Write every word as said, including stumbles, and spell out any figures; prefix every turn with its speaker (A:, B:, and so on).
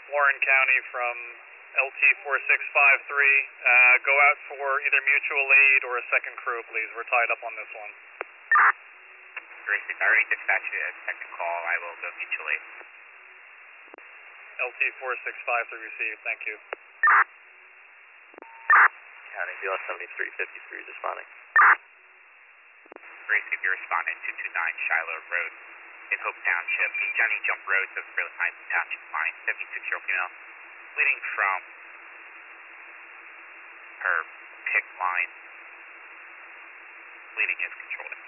A: Warren County from L T four six five three. Uh, go out for either mutual aid or a second crew, please. We're tied up on this one.
B: Gracie, I already dispatched a second call. I will go mutual aid.
A: L T four six five three received. Thank you.
C: County B L seventy-three fifty-three responding.
B: Gracie, you're responding two two nine Shiloh Road in Hope Township. Johnny Jump Road to Fairly Heights Township line. seventy-six-year-old female leading from her pick line. Leading is controlled.